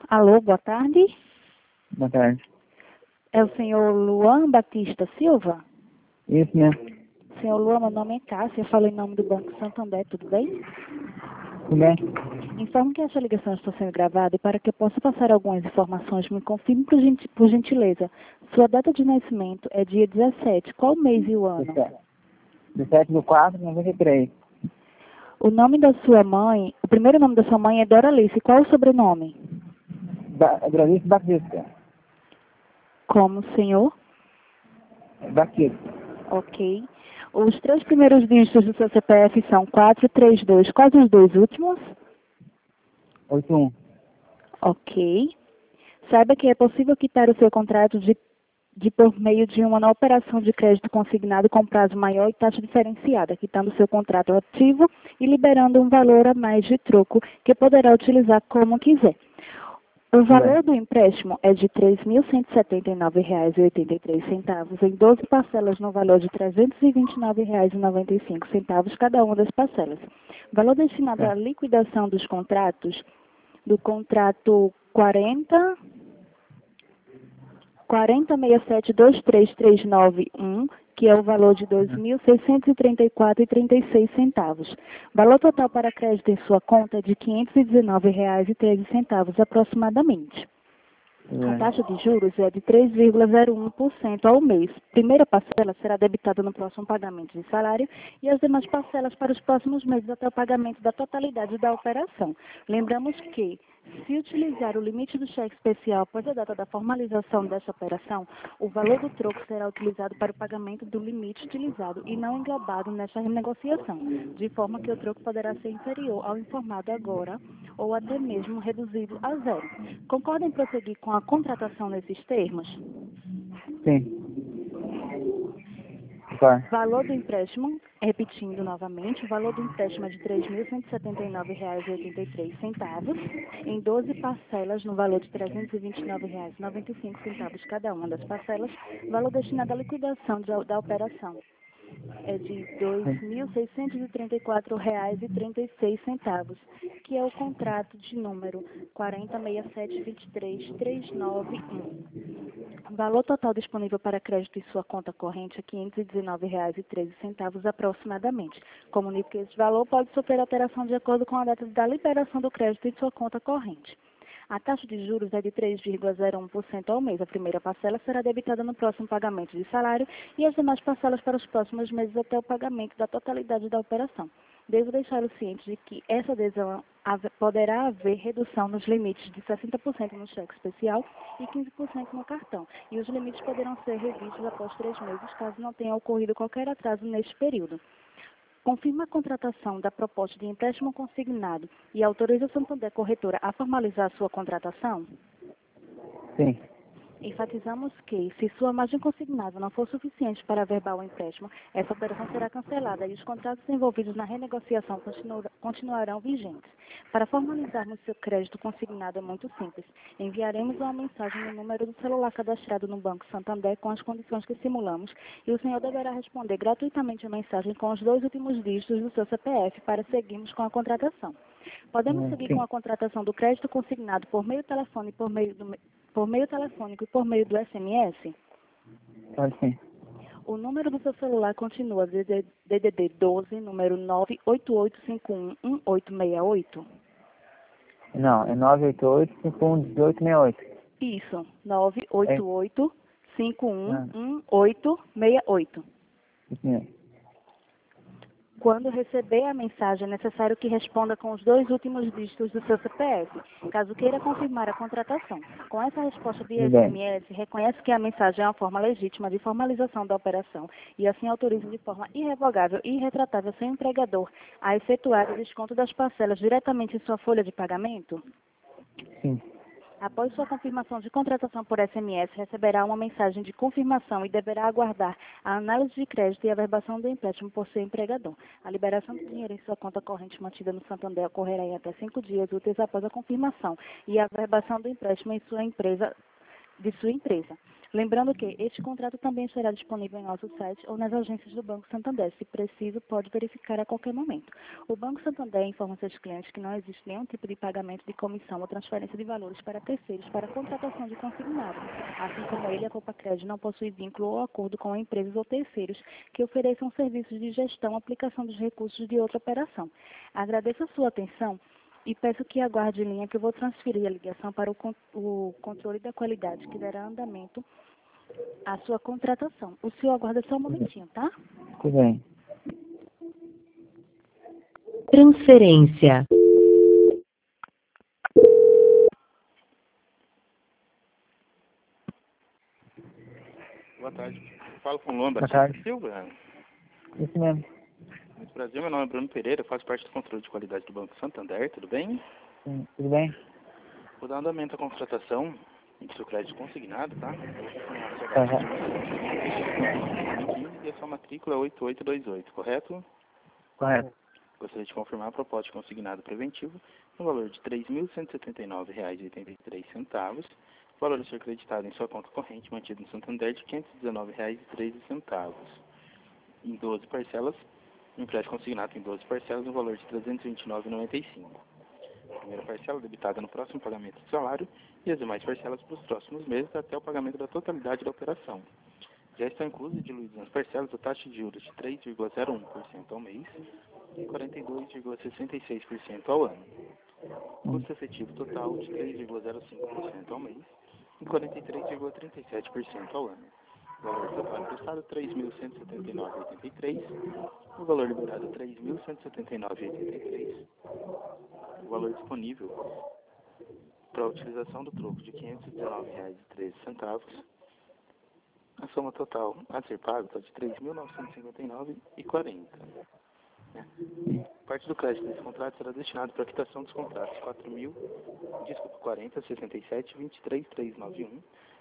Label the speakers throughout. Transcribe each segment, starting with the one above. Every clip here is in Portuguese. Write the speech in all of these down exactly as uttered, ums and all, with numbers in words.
Speaker 1: Alô, boa tarde.
Speaker 2: Boa tarde.
Speaker 1: É o senhor Luan Batista Silva?
Speaker 2: Isso mesmo.
Speaker 1: Senhor Luan, meu nome é Cássia, eu falo em nome do Banco Santander, tudo bem?
Speaker 2: Tudo bem?
Speaker 1: Informo que esta ligação está sendo gravada e para que eu possa passar algumas informações, me confirme por, genti- por gentileza. Sua data de nascimento é dia dezessete, qual mês e o ano?
Speaker 2: dezessete do quatro de noventa e três.
Speaker 1: O nome da sua mãe, o primeiro nome da sua mãe é Doralice, qual o sobrenome?
Speaker 2: Ba Doralice Batista.
Speaker 1: Como, senhor?
Speaker 2: Batista.
Speaker 1: Ok. Os três primeiros dígitos do seu C P F são quatro três dois. Quais os dois últimos?
Speaker 2: oitenta e um.
Speaker 1: Ok. Saiba que é possível quitar o seu contrato de, de por meio de uma operação de crédito consignado com prazo maior e taxa diferenciada, quitando o seu contrato ativo e liberando um valor a mais de troco que poderá utilizar como quiser. O valor do empréstimo é de três mil cento e setenta e nove reais e oitenta e três centavos em doze parcelas no valor de trezentos e vinte e nove reais e noventa e cinco centavos cada uma das parcelas. Valor destinado à liquidação dos contratos, do contrato quarenta, quarenta seis sete dois três três nove um, que é o valor de dois mil seiscentos e trinta e quatro reais e trinta e seis centavos. Valor total para crédito em sua conta é de quinhentos e dezenove reais e treze centavos aproximadamente. A taxa de juros é de três vírgula zero um por cento ao mês. Primeira parcela será debitada no próximo pagamento de salário e as demais parcelas para os próximos meses até o pagamento da totalidade da operação. Lembramos que, se utilizar o limite do cheque especial após a data da formalização desta operação, o valor do troco será utilizado para o pagamento do limite utilizado e não englobado nesta renegociação, de forma que o troco poderá ser inferior ao informado agora ou até mesmo reduzido a zero. Concorda em prosseguir com a contratação nesses termos?
Speaker 2: Sim. Tá.
Speaker 1: Valor do empréstimo, repetindo novamente, o valor do empréstimo é de três mil cento e setenta e nove reais e oitenta e três centavos, em doze parcelas no valor de trezentos e vinte e nove reais e noventa e cinco centavos cada uma das parcelas, valor destinado à liquidação de, da operação é de dois mil seiscentos e trinta e quatro reais e trinta e seis centavos, que é o contrato de número quarenta seis sete dois três três nove um. Valor total disponível para crédito em sua conta corrente é quinhentos e dezenove reais e treze centavos aproximadamente. Comunico que esse valor pode sofrer alteração de acordo com a data da liberação do crédito em sua conta corrente. A taxa de juros é de três vírgula zero um por cento ao mês. A primeira parcela será debitada no próximo pagamento de salário e as demais parcelas para os próximos meses até o pagamento da totalidade da operação. Devo deixá-lo ciente de que essa adesão haver- poderá haver redução nos limites de sessenta por cento no cheque especial e quinze por cento no cartão, e os limites poderão ser revistos após três meses, caso não tenha ocorrido qualquer atraso neste período. Confirma a contratação da proposta de empréstimo consignado e autoriza a Santander Corretora a formalizar sua contratação?
Speaker 2: Sim.
Speaker 1: Enfatizamos que, se sua margem consignada não for suficiente para averbar o empréstimo, essa operação será cancelada e os contratos envolvidos na renegociação continu- continuarão vigentes. Para formalizarmos seu crédito consignado é muito simples. Enviaremos uma mensagem no número do celular cadastrado no Banco Santander com as condições que simulamos e o senhor deverá responder gratuitamente a mensagem com os dois últimos dígitos do seu C P F para seguirmos com a contratação. Podemos
Speaker 2: Hum,
Speaker 1: seguir
Speaker 2: sim.
Speaker 1: com a contratação do crédito consignado por meio telefone e por meio do por meio telefônico e por meio do S M S?
Speaker 2: Pode sim.
Speaker 1: O número do seu celular continua D D D doze, número nove oito oito cinco um um oito seis oito?
Speaker 2: Não, é nove oito oito, cinco um um oito seis oito.
Speaker 1: Isso, nove oito oito cinco um
Speaker 2: Ah,
Speaker 1: um oito seis oito.
Speaker 2: isso mesmo.
Speaker 1: Quando receber a mensagem, é necessário que responda com os dois últimos dígitos do seu C P F, caso queira confirmar a contratação. Com essa resposta via
Speaker 2: Tudo bem.
Speaker 1: S M S, reconhece que a mensagem é uma forma legítima de formalização da operação e assim autoriza de forma irrevogável e irretratável seu empregador a efetuar o desconto das parcelas diretamente em sua folha de pagamento?
Speaker 2: Sim.
Speaker 1: Após sua confirmação de contratação por S M S, receberá uma mensagem de confirmação e deverá aguardar a análise de crédito e a averbação do empréstimo por seu empregador. A liberação do dinheiro em sua conta corrente mantida no Santander ocorrerá em até cinco dias úteis após a confirmação e a averbação do empréstimo em sua empresa, de sua empresa. Lembrando que este contrato também estará disponível em nosso site ou nas agências do Banco Santander. Se preciso, pode verificar a qualquer momento. O Banco Santander informa seus clientes que não existe nenhum tipo de pagamento de comissão ou transferência de valores para terceiros para contratação de consignado, assim como ele, a Copa Crédito, não possui vínculo ou acordo com empresas ou terceiros que ofereçam serviços de gestão ou aplicação dos recursos de outra operação. Agradeço a sua atenção e peço que aguarde em linha que eu vou transferir a ligação para o, con o controle da qualidade, que dará andamento à sua contratação. O senhor aguarda só um momentinho, tá?
Speaker 2: Tudo bem.
Speaker 3: Transferência.
Speaker 4: Boa tarde. Falo com o Luan
Speaker 2: Boa
Speaker 4: Batista
Speaker 2: tarde.
Speaker 4: Silva.
Speaker 2: Isso mesmo.
Speaker 4: Muito prazer, meu nome é Bruno Pereira, faço parte do controle de qualidade do Banco Santander, tudo bem?
Speaker 2: Sim, tudo bem?
Speaker 4: Vou dar andamento à contratação do seu crédito consignado, tá? Eu vou confirmar a sua
Speaker 2: Aham.
Speaker 4: data de quinze e a sua matrícula é oito oito dois oito, correto?
Speaker 2: Correto.
Speaker 4: Gostaria de confirmar a proposta de consignado preventivo no valor de três mil cento e setenta e nove reais e oitenta e três centavos, o valor a ser acreditado em sua conta corrente mantido no Santander de quinhentos e dezenove reais e treze centavos. Em doze parcelas, o empréstimo consignado em doze parcelas no valor de trezentos e vinte e nove reais e noventa e cinco centavos. A primeira parcela debitada no próximo pagamento do salário e as demais parcelas para os próximos meses até o pagamento da totalidade da operação. Já estão inclusas e diluídas nas parcelas a taxa de juros de três vírgula zero um por cento ao mês e quarenta e dois vírgula sessenta e seis por cento ao ano. Custo efetivo total de três vírgula zero cinco por cento ao mês e quarenta e três vírgula trinta e sete por cento ao ano. O valor total emprestado três mil cento e setenta e nove reais e oitenta e três centavos. O valor liberado três mil cento e setenta e nove reais e oitenta e três centavos. O valor disponível para a utilização do troco de quinhentos e dezenove reais e treze centavos. A soma total a ser paga está de três mil novecentos e cinquenta e nove reais e quarenta centavos. Parte do crédito desse contrato será destinado para a quitação dos contratos quatro mil, desculpa, quarenta, sessenta e sete, vinte e três, trezentos e noventa e um,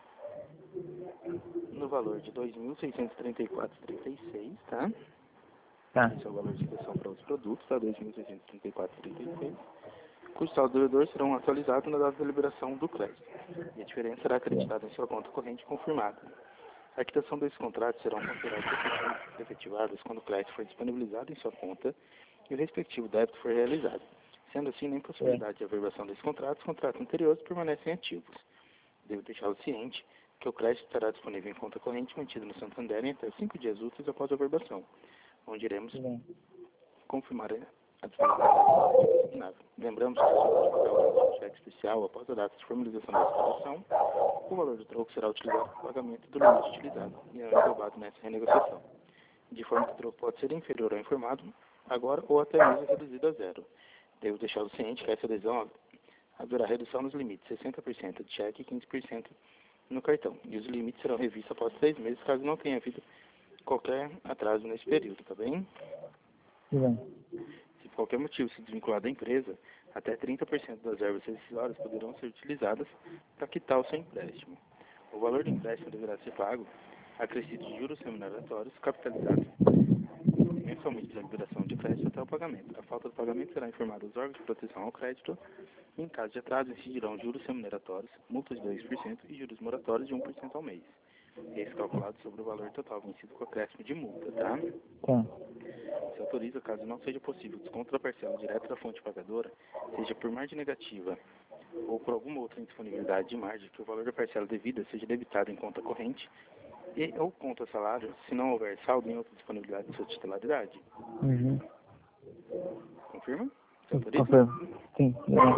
Speaker 4: no valor de dois mil seiscentos e trinta e quatro reais e trinta e seis centavos, tá?
Speaker 2: Tá.
Speaker 4: Esse é o valor de quitação para os produtos, tá? dois mil seiscentos e trinta e quatro reais e trinta e seis centavos. Cujos saldos do devedor serão atualizados na data da liberação do crédito. E a diferença será acreditada em sua conta corrente confirmada. A quitação desses contratos serão considerados efetivados quando o crédito for disponibilizado em sua conta e o respectivo débito for realizado. Sendo assim, na impossibilidade de averbação desses contratos, os contratos anteriores permanecem ativos. Devo deixá-lo ciente que o crédito estará disponível em conta corrente mantida no Santander em até cinco dias úteis após a averbação, onde iremos
Speaker 2: Tudo bem.
Speaker 4: confirmar a disponibilidade do consignado. Lembramos que se o papel de cheque especial após a data de formalização da exploração, o valor do troco será utilizado para o pagamento do limite utilizado e é englobado nessa renegociação, de forma que o troco pode ser inferior ao informado agora ou até mesmo reduzido a zero. Devo deixá-lo ciente que essa adesão haverá redução nos limites sessenta por cento de cheque e quinze por cento no cartão, e os limites serão revistos após três meses caso não tenha havido qualquer atraso nesse período, tá bem?
Speaker 2: Tudo bem.
Speaker 4: Se por qualquer motivo se desvincular da empresa, até trinta por cento das verbas rescisórias poderão ser utilizadas para quitar o seu empréstimo. O valor do empréstimo deverá ser pago acrescido de juros remuneratórios capitalizados mensalmente da liberação de crédito até o pagamento. A falta do pagamento será informada aos órgãos de proteção ao crédito e, em caso de atraso, incidirão juros remuneratórios, multas de dois por cento e juros moratórios de um por cento ao mês. Esse calculado sobre o valor total vencido com acréscimo de multa, tá?
Speaker 2: Tá.
Speaker 4: Se autoriza, caso não seja possível, desconto da parcela direto da fonte pagadora, seja por margem negativa ou por alguma outra indisponibilidade de margem, que o valor da parcela devida seja debitado em conta corrente e ou conta salário, se não houver saldo em outra disponibilidade de sua titularidade.
Speaker 2: Uhum.
Speaker 4: Confirma? Se autoriza?
Speaker 2: Confirmo. Sim, tudo bem.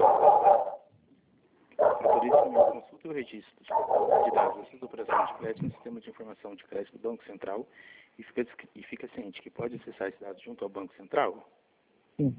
Speaker 4: Autoriza também a consulta e o registro de dados dessas operações de crédito no sistema de informação de crédito do Banco Central e fica, e fica ciente que pode acessar esses dados junto ao Banco Central.
Speaker 2: Sim.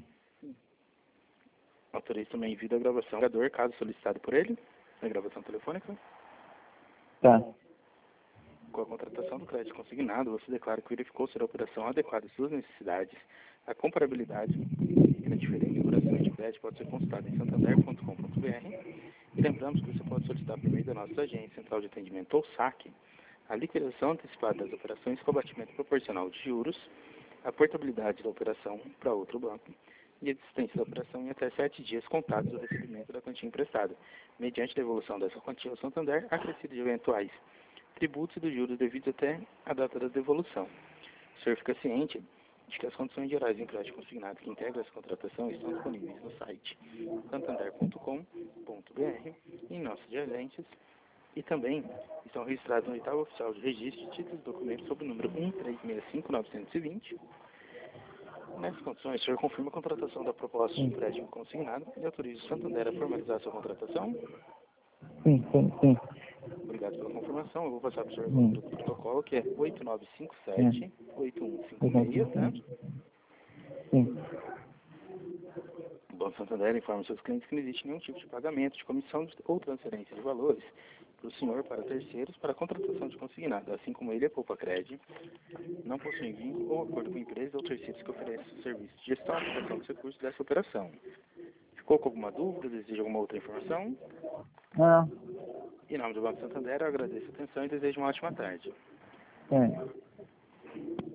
Speaker 4: Autoriza também envio da gravação do pagador, caso solicitado por ele, na gravação telefônica.
Speaker 2: Tá.
Speaker 4: Com a contratação do crédito consignado, você declara que verificou ser a operação adequada às suas necessidades, a comparabilidade entre as diferentes operações de crédito pode ser consultada em santander ponto com ponto br e lembramos que você pode solicitar por meio da nossa agência central de atendimento ou saque a liquidação antecipada das operações com abatimento proporcional de juros, a portabilidade da operação para outro banco e a existência da operação em até sete dias contados do recebimento da quantia emprestada, mediante devolução dessa quantia ao Santander, acrescido de eventuais tributos e dos juros devidos até a data da devolução. O senhor fica ciente de que as condições gerais de crédito consignado que integram essa contratação estão disponíveis no site santander ponto com ponto br e em nossas agências, e também estão registrados no edital oficial de registro de títulos e documentos sob o número um três seis cinco nove dois zero. Nessas condições, o senhor confirma a contratação da proposta de empréstimo consignado e autoriza o Santander a formalizar a sua contratação?
Speaker 2: Sim, sim, sim.
Speaker 4: Obrigado pela confirmação. Eu vou passar para o senhor o número do protocolo, que é oito nove cinco sete, oito um cinco seis, tá?
Speaker 2: Sim.
Speaker 4: O Banco Santander informa seus clientes que não existe nenhum tipo de pagamento, de comissão ou transferência de valores para o senhor para terceiros para a contratação de consignado, assim como ele, a Poupa Cred, não possui vínculo ou acordo com empresas ou terceiros que ofereçam serviços de gestão e aplicação dos recursos dessa operação. Ficou com alguma dúvida? Deseja alguma outra informação?
Speaker 2: Não.
Speaker 4: Em nome do Banco Santander, eu agradeço a atenção e desejo uma ótima tarde.
Speaker 2: Sim.